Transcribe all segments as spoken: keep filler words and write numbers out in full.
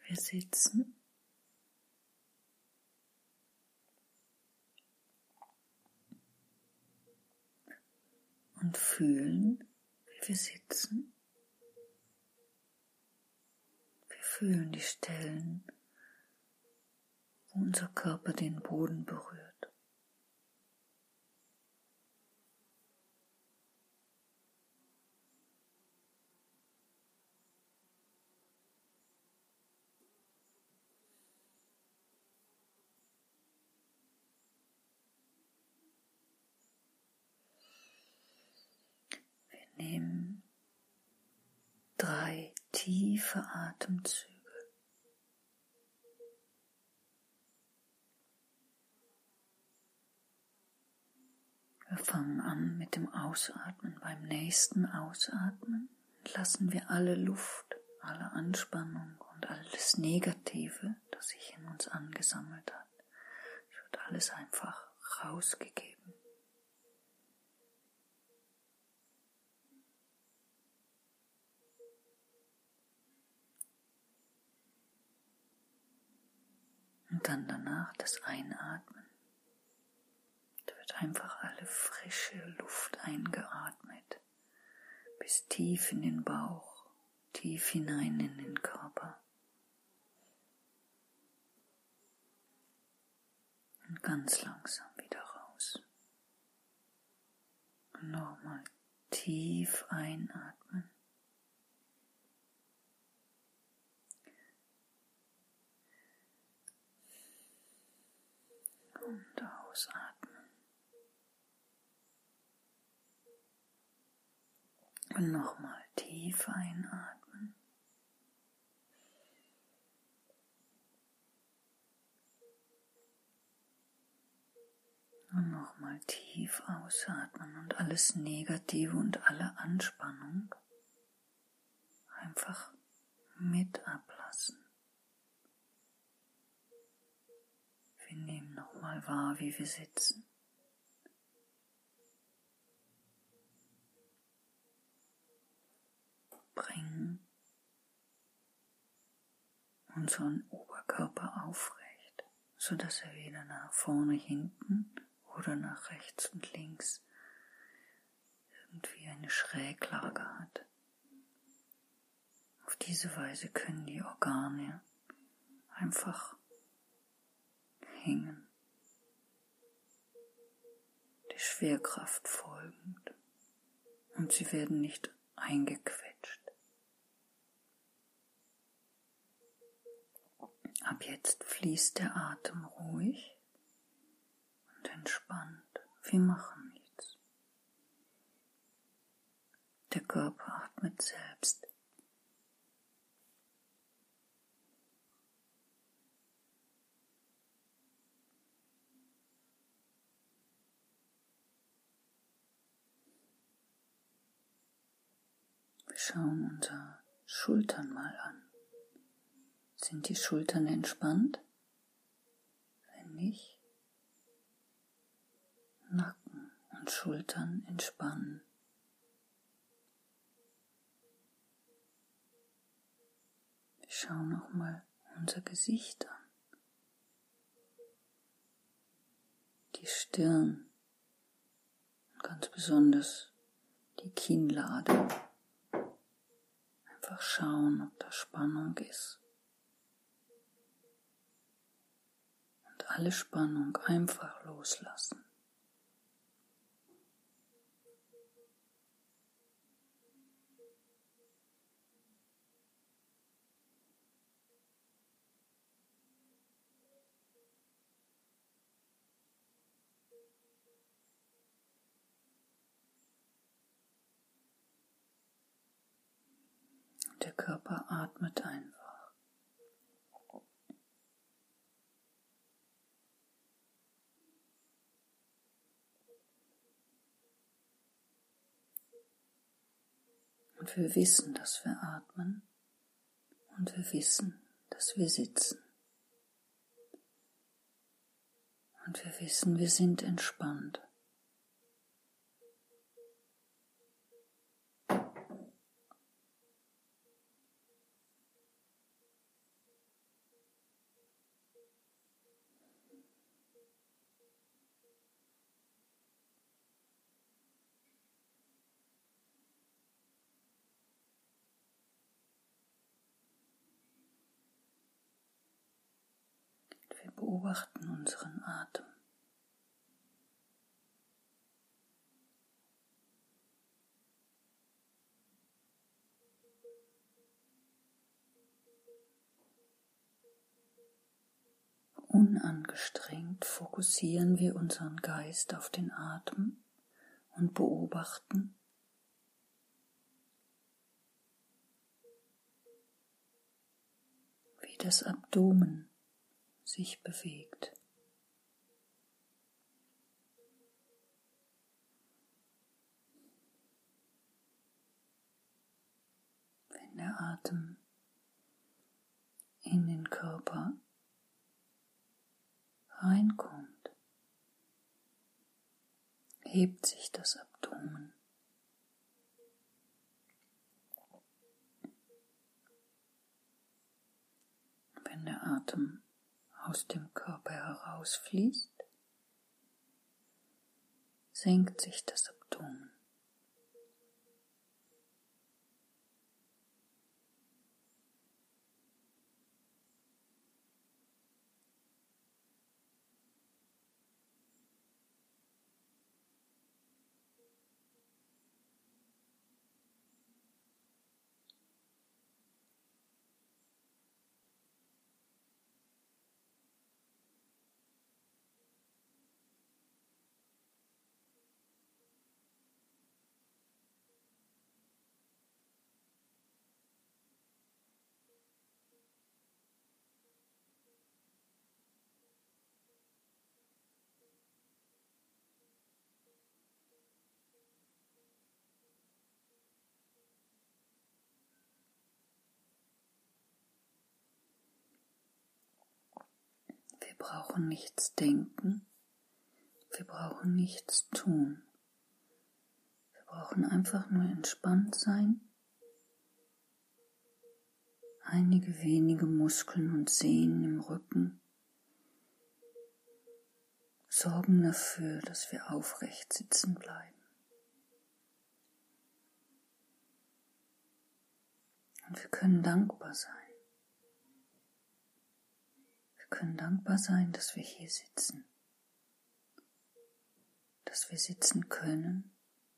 Wir sitzen und fühlen, wie wir sitzen. Wir fühlen die Stellen, wo unser Körper den Boden berührt. Wir nehmen drei tiefe Atemzüge. Wir fangen an mit dem Ausatmen. Beim nächsten Ausatmen lassen wir alle Luft, alle Anspannung und alles Negative, das sich in uns angesammelt hat. Es wird alles einfach rausgegeben. Und dann danach das Einatmen. Da wird einfach alle frische Luft eingeatmet, bis tief in den Bauch, tief hinein in den Körper. Und ganz langsam wieder raus. Und nochmal tief einatmen. Und ausatmen. Und nochmal tief einatmen. Und nochmal tief ausatmen und alles Negative und alle Anspannung einfach mit ablassen. Wir nehmen nochmal wahr, wie wir sitzen. Bringen unseren Oberkörper aufrecht, sodass er weder nach vorne, hinten oder nach rechts und links irgendwie eine Schräglage hat. Auf diese Weise können die Organe einfach hängen, der Schwerkraft folgend, und sie werden nicht eingequetscht. Ab jetzt fließt der Atem ruhig und entspannt. Wir machen nichts. Der Körper atmet selbst. Wir schauen unsere Schultern mal an. Sind die Schultern entspannt? Wenn nicht, Nacken und Schultern entspannen. Wir schauen nochmal unser Gesicht an. Die Stirn und ganz besonders die Kinnlade. Einfach schauen, ob da Spannung ist. Und alle Spannung einfach loslassen. Der Körper atmet einfach. Und wir wissen, dass wir atmen, und wir wissen, dass wir sitzen. Und wir wissen, wir sind entspannt. beobachten unseren Atem. Unangestrengt fokussieren wir unseren Geist auf den Atem und beobachten, wie das Abdomen sich bewegt. Wenn der Atem in den Körper reinkommt, hebt sich das Abdomen. Wenn der Atem aus dem Körper herausfließt, senkt sich das Abdomen. Wir brauchen nichts denken, wir brauchen nichts tun. Wir brauchen einfach nur entspannt sein. Einige wenige Muskeln und Sehnen im Rücken sorgen dafür, dass wir aufrecht sitzen bleiben. Und wir können dankbar sein. Wir können dankbar sein, dass wir hier sitzen, dass wir sitzen können.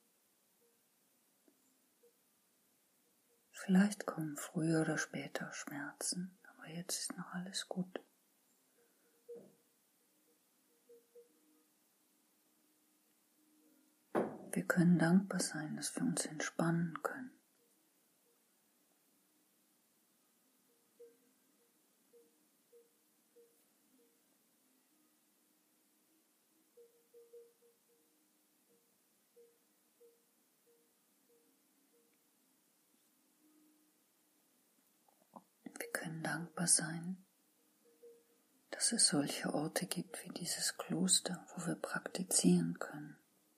Vielleicht kommen früher oder später Schmerzen, aber jetzt ist noch alles gut. Wir können dankbar sein, dass wir uns entspannen können. Wir können dankbar sein, dass es solche Orte gibt wie dieses Kloster, wo wir praktizieren können.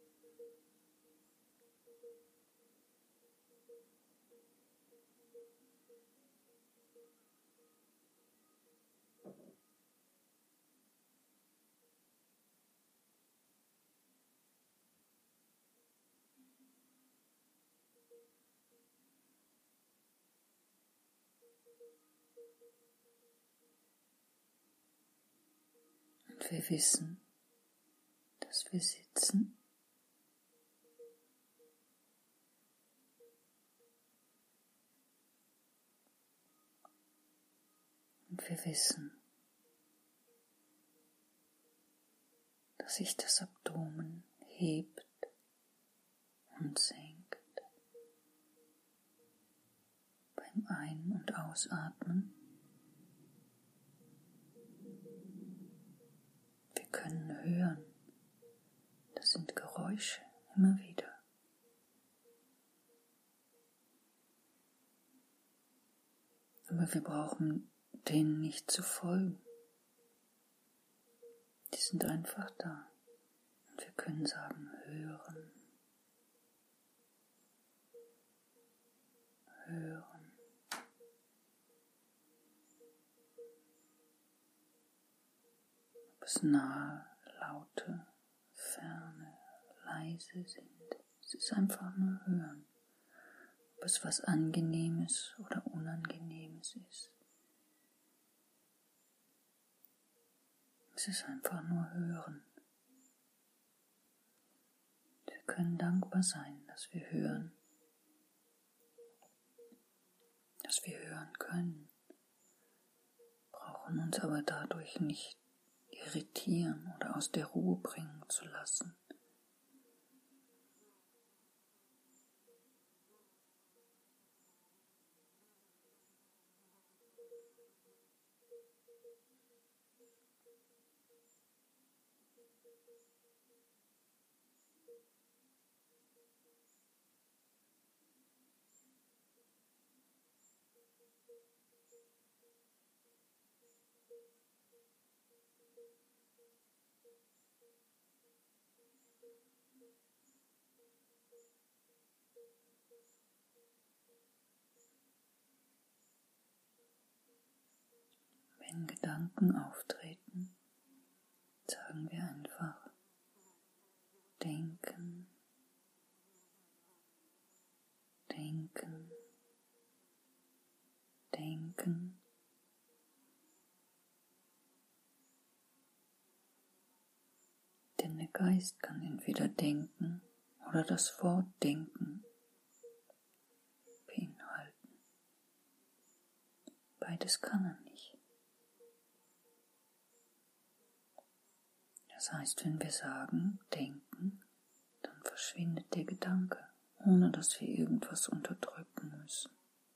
Und wir wissen, dass wir sitzen und wir wissen, dass sich das Abdomen hebt und senkt beim Ein- und Ausatmen. Wir können hören, das sind Geräusche immer wieder. Aber wir brauchen denen nicht zu folgen. Die sind einfach da. Und wir können sagen, hören, hören. Ob es nahe, laute, ferne, leise sind. Es ist einfach nur hören. Ob es was Angenehmes oder Unangenehmes ist. Es ist einfach nur hören. Wir können dankbar sein, dass wir hören, dass wir hören können, brauchen uns aber dadurch nicht irritieren oder aus der Ruhe bringen zu lassen. Wenn Gedanken auftreten, sagen wir einfach denken, denken, denken. Denn der Geist kann entweder denken oder das Wort denken beinhalten. Beides kann er nicht. Das heißt, wenn wir sagen, denken, dann verschwindet der Gedanke, ohne dass wir irgendwas unterdrücken müssen,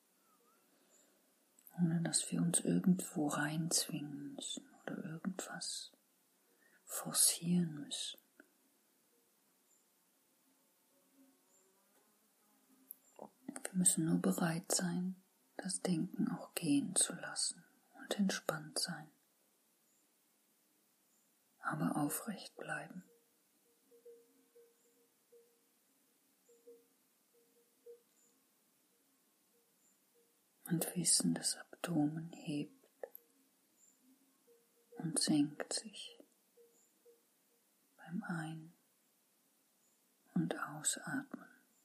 ohne dass wir uns irgendwo reinzwingen müssen oder irgendwas forcieren müssen. Wir müssen nur bereit sein, das Denken auch gehen zu lassen und entspannt sein, aber aufrecht bleiben. Und wissen, das Abdomen hebt und senkt sich beim Ein- und Ausatmen.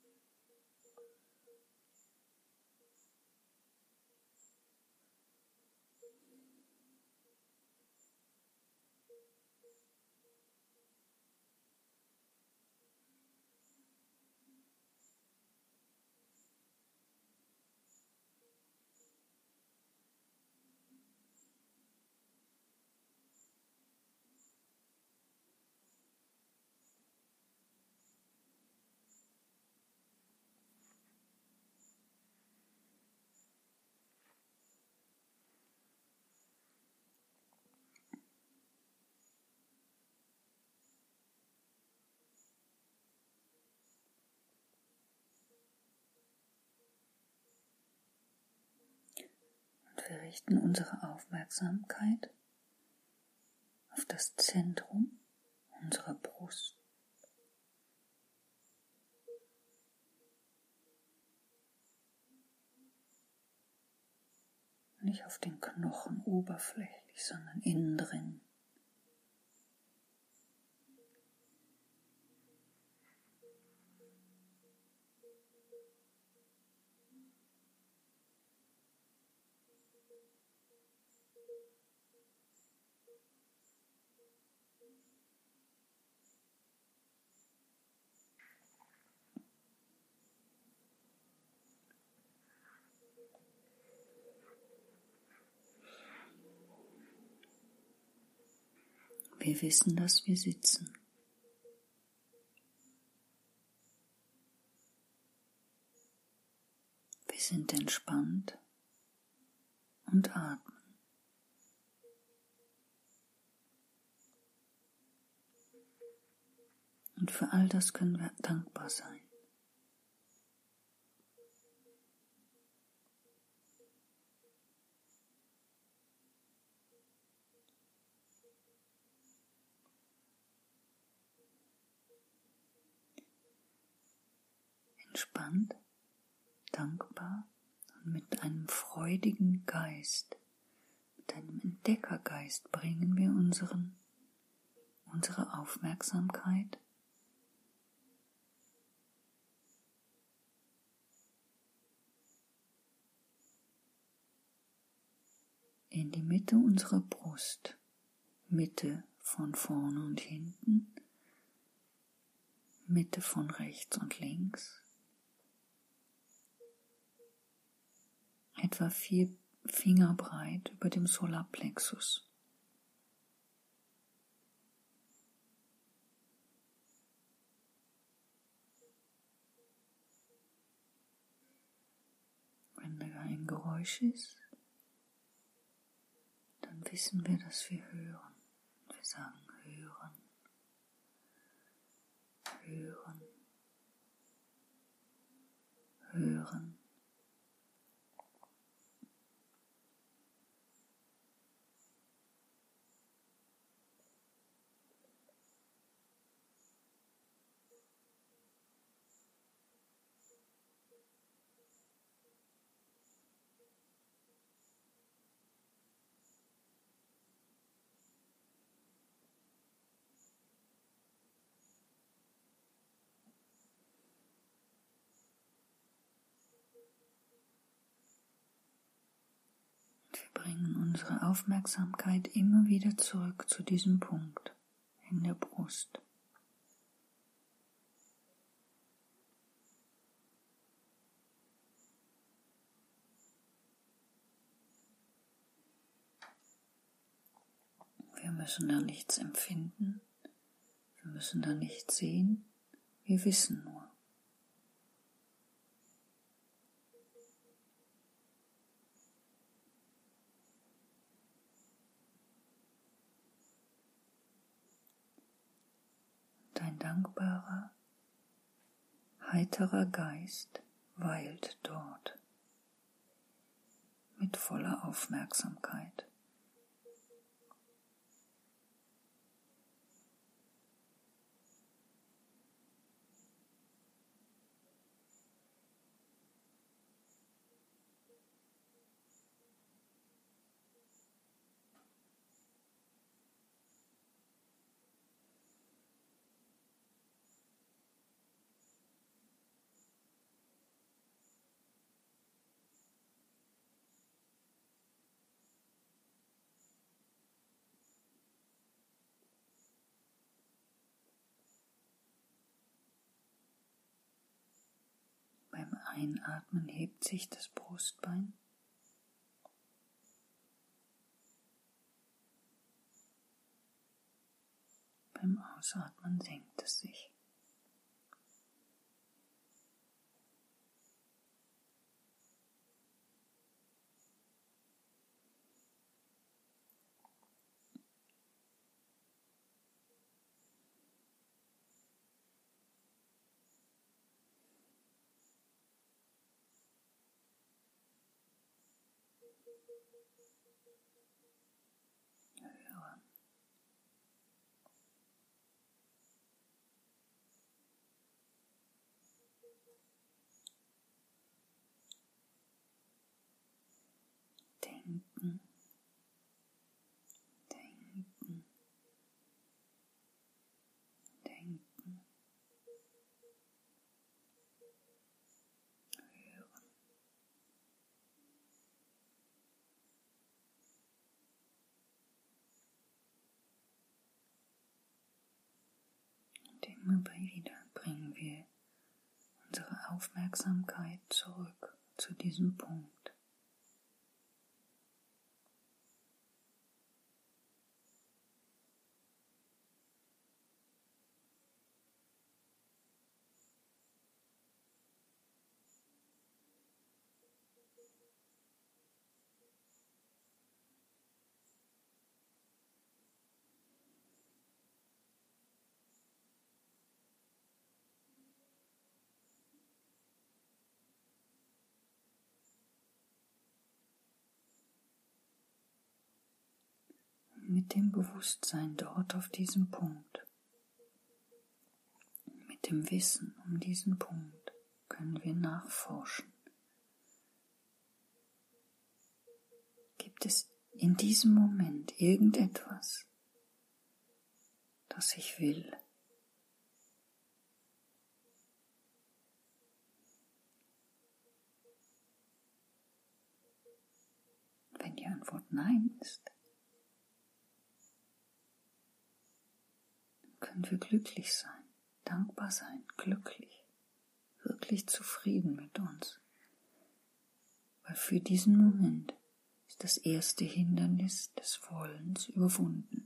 Wir richten unsere Aufmerksamkeit auf das Zentrum unserer Brust. Nicht auf den Knochen oberflächlich, sondern innen drin. Wir wissen, dass wir sitzen. Wir sind entspannt und atmen. Und für all das können wir dankbar sein. Entspannt, dankbar und mit einem freudigen Geist, mit einem Entdeckergeist bringen wir unseren, unsere Aufmerksamkeit in die Mitte unserer Brust, Mitte von vorne und hinten, Mitte von rechts und links, etwa vier Finger breit über dem Solarplexus. Wenn da ein Geräusch ist, dann wissen wir, dass wir hören. Wir sagen hören, hören, hören. Wir bringen unsere Aufmerksamkeit immer wieder zurück zu diesem Punkt in der Brust. Wir müssen da nichts empfinden, wir müssen da nichts sehen, wir wissen nur. Dein dankbarer, heiterer Geist weilt dort mit voller Aufmerksamkeit. Beim Einatmen hebt sich das Brustbein. Beim Ausatmen senkt es sich. Hören. Denken. Denken. Denken. Hören. Und immer wieder bringen wir unsere Aufmerksamkeit zurück zu diesem Punkt. Mit dem Bewusstsein dort auf diesem Punkt, mit dem Wissen um diesen Punkt, können wir nachforschen. Gibt es in diesem Moment irgendetwas, das ich will? Wenn die Antwort Nein ist, können wir glücklich sein, dankbar sein, glücklich, wirklich zufrieden mit uns. Weil für diesen Moment ist das erste Hindernis des Wollens überwunden.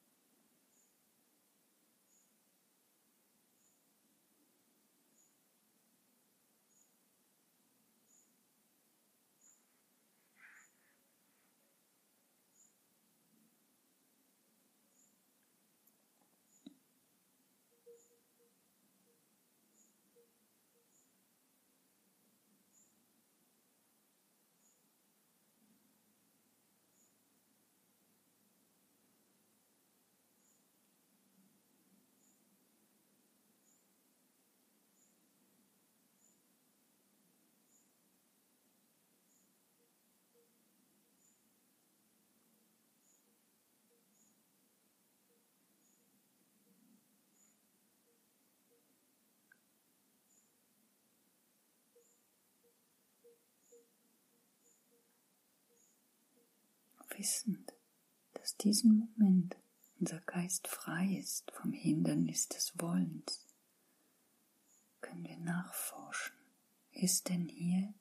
Wissend, dass diesen Moment unser Geist frei ist vom Hindernis des Wollens, können wir nachforschen. Ist denn hier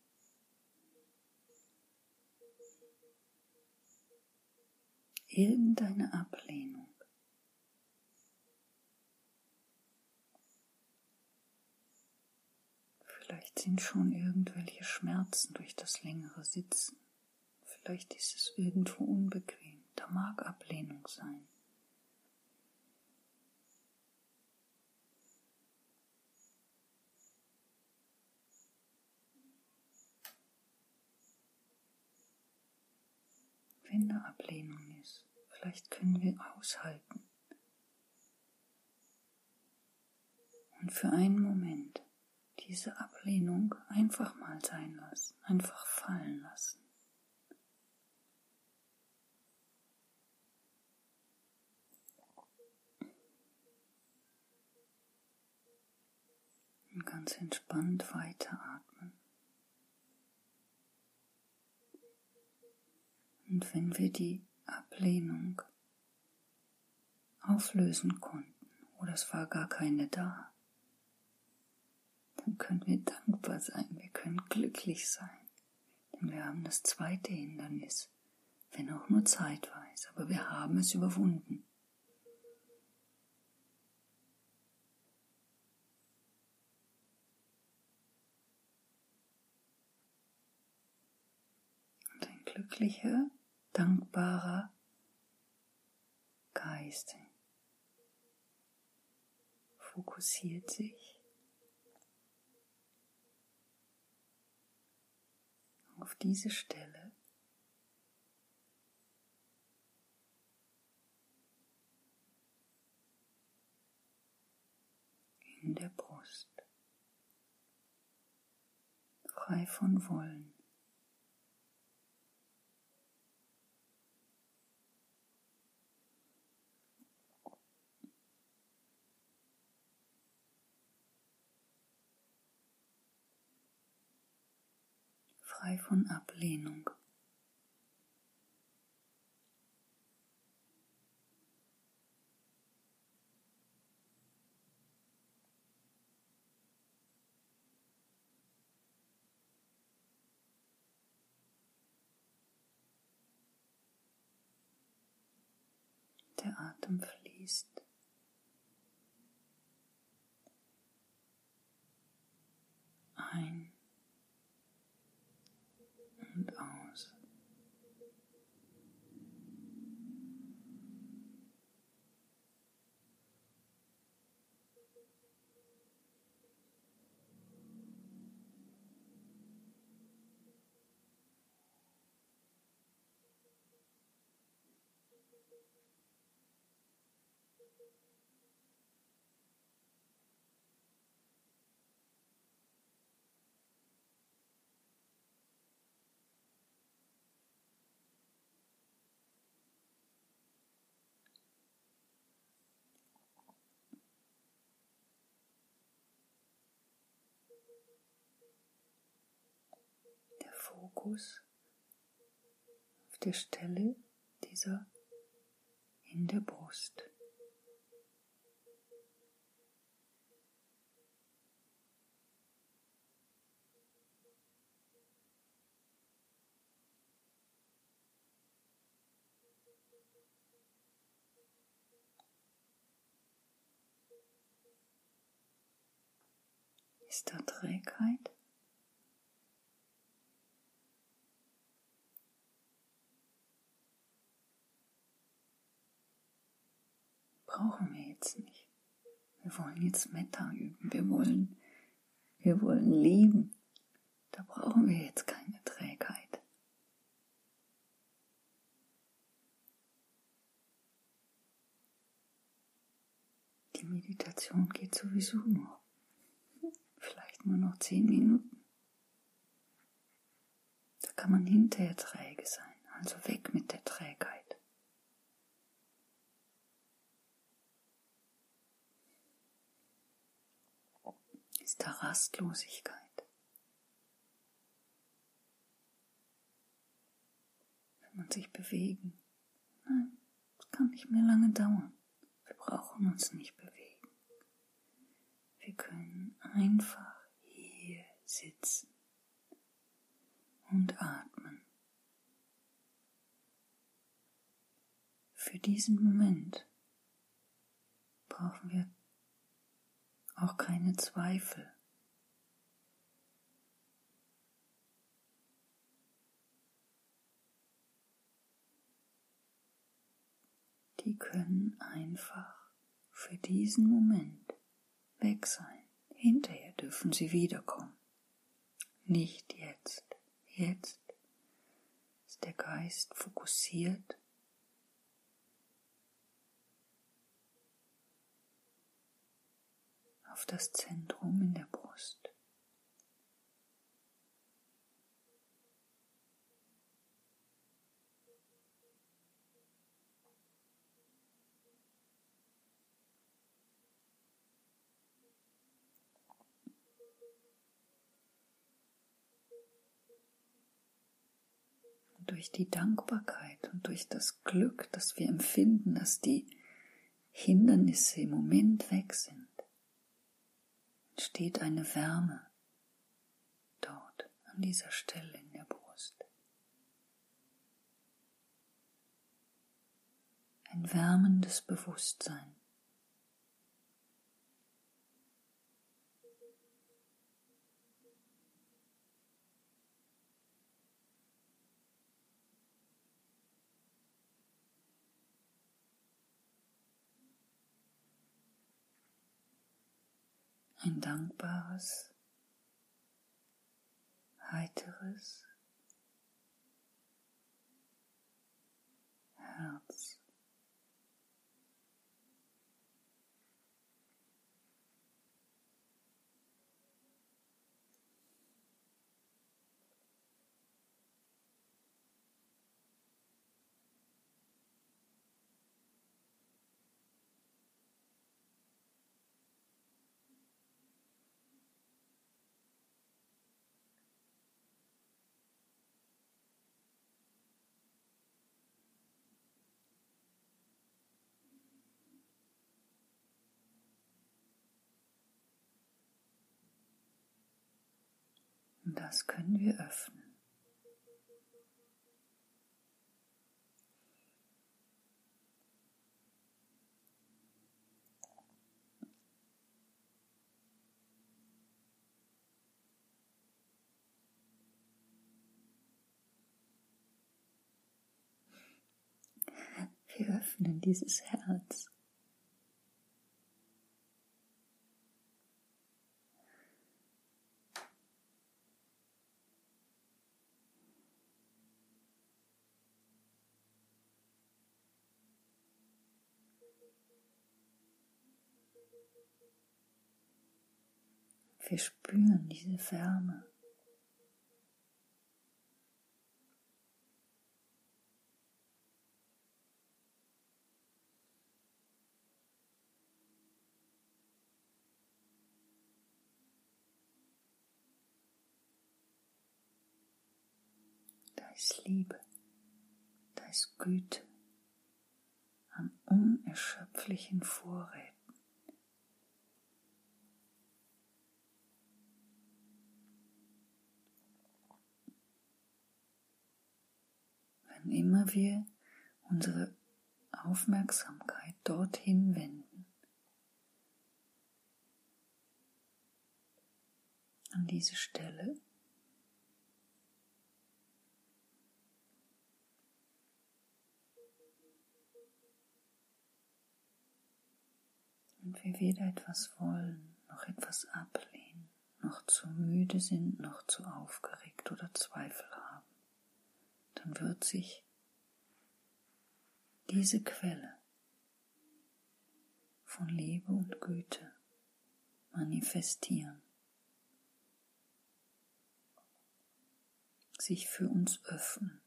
irgendeine Ablehnung? Vielleicht sind schon irgendwelche Schmerzen durch das längere Sitzen. Vielleicht ist es irgendwo unbequem. Da mag Ablehnung sein. Wenn da Ablehnung ist, vielleicht können wir aushalten. Und für einen Moment diese Ablehnung einfach mal sein lassen, einfach fallen lassen. Und ganz entspannt weiteratmen. Und wenn wir die Ablehnung auflösen konnten, oder es war gar keine da, dann können wir dankbar sein, wir können glücklich sein. Denn wir haben das zweite Hindernis, wenn auch nur zeitweise, aber wir haben es überwunden. Und ein glücklicher, dankbarer Geist fokussiert sich auf diese Stelle in der Brust, frei von Wollen. Frei von Ablehnung. Der Atem fließt. Ein und aus. Der Fokus auf der Stelle dieser in der Brust. Ist da Trägheit? Brauchen wir jetzt nicht. Wir wollen jetzt Metta üben. Wir wollen, wir wollen lieben. Da brauchen wir jetzt keine Trägheit. Die Meditation geht sowieso nur. Vielleicht nur noch zehn Minuten. Da kann man hinterher träge sein. Also weg mit der Trägheit. Ist da Rastlosigkeit? Will man sich bewegen? Nein, das kann nicht mehr lange dauern. Wir brauchen uns nicht bewegen. Wir können einfach hier sitzen und atmen. Für diesen Moment brauchen wir auch keine Zweifel. Die können einfach für diesen Moment weg sein. Hinterher dürfen sie wiederkommen. Nicht jetzt. Jetzt ist der Geist fokussiert auf das Zentrum in der Brust. Und durch die Dankbarkeit und durch das Glück, das wir empfinden, dass die Hindernisse im Moment weg sind, entsteht eine Wärme dort an dieser Stelle in der Brust. Ein wärmendes Bewusstsein. Ein dankbares, heiteres Herz. Und das können wir öffnen. Wir öffnen dieses Herz. Wir spüren diese Wärme. Da ist Liebe, da ist Güte an unerschöpflichen Vorräten. Wenn immer wir unsere Aufmerksamkeit dorthin wenden, an diese Stelle. Und wir weder etwas wollen, noch etwas ablehnen, noch zu müde sind, noch zu aufgeregt oder Zweifel haben, dann wird sich diese Quelle von Liebe und Güte manifestieren, sich für uns öffnen.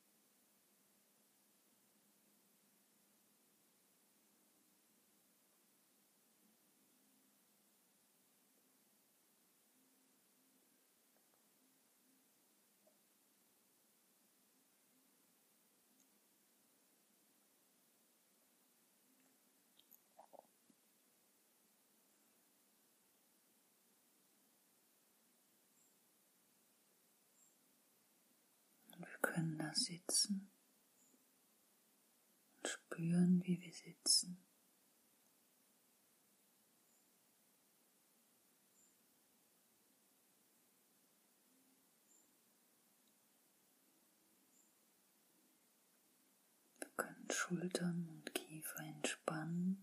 Wir können da sitzen und spüren, wie wir sitzen. Wir können Schultern und Kiefer entspannen.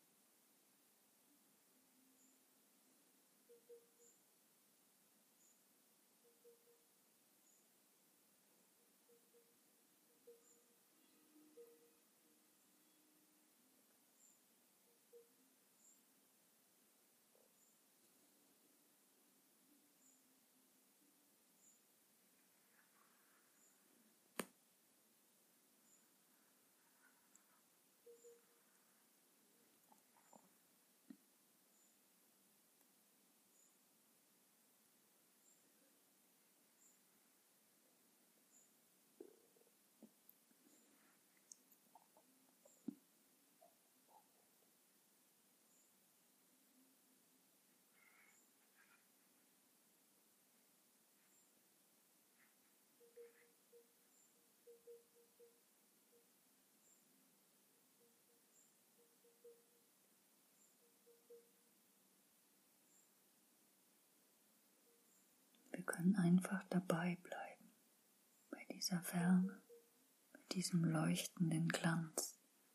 Wir können einfach dabei bleiben, bei dieser Wärme, bei diesem leuchtenden Glanz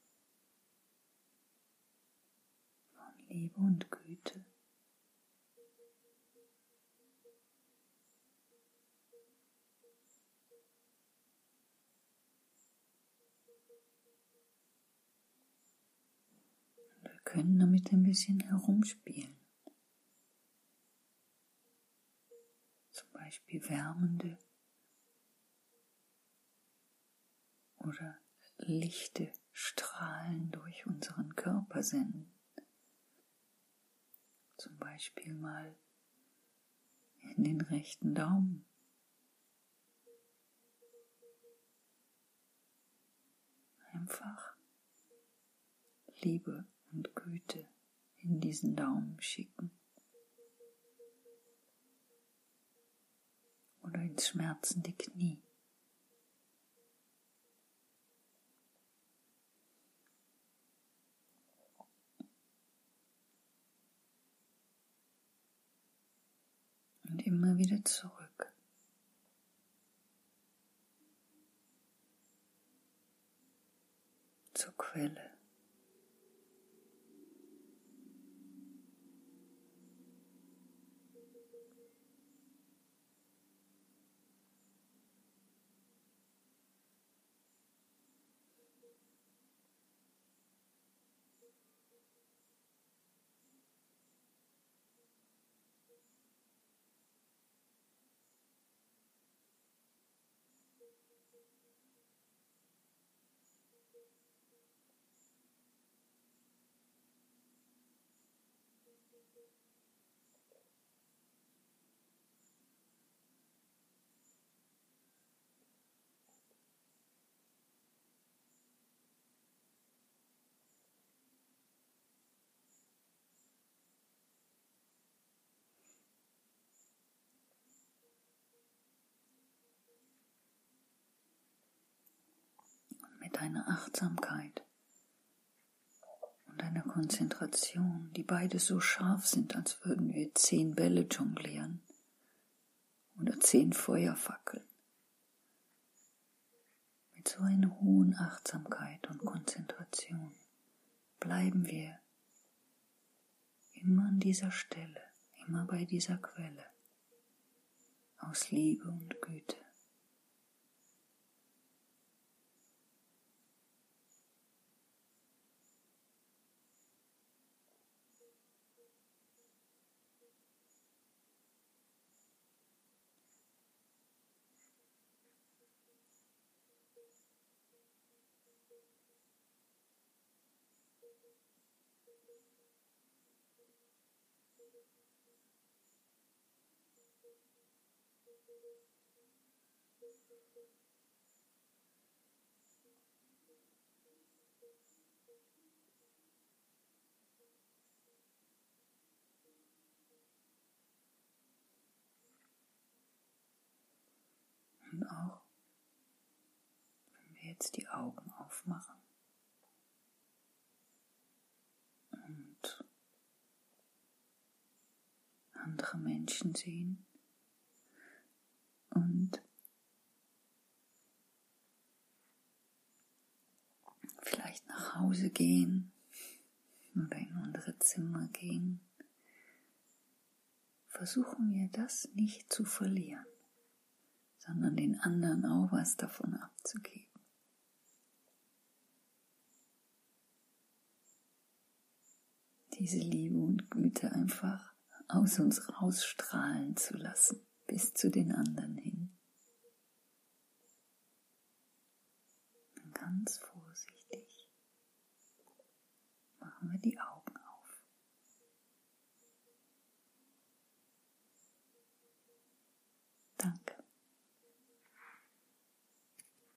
von Liebe und Güte. Und wir können damit ein bisschen herumspielen. Zum Beispiel wärmende oder lichte Strahlen durch unseren Körper senden. Zum Beispiel mal in den rechten Daumen. Einfach Liebe und Güte in diesen Daumen schicken. Oder ins schmerzende Knie. Und immer wieder zurück. Zur Quelle. Mit einer Achtsamkeit und einer Konzentration, die beide so scharf sind, als würden wir zehn Bälle jonglieren, oder zehn Feuerfackeln. Mit so einer hohen Achtsamkeit und Konzentration bleiben wir immer an dieser Stelle, immer bei dieser Quelle, aus Liebe und Güte. Und auch, wenn wir jetzt die Augen aufmachen und andere Menschen sehen und vielleicht nach Hause gehen oder in unsere Zimmer gehen, versuchen wir das nicht zu verlieren, sondern den anderen auch was davon abzugeben. Diese Liebe und Güte einfach aus uns rausstrahlen zu lassen, bis zu den anderen hin. Und ganz vorsichtig machen wir die Augen auf. Danke.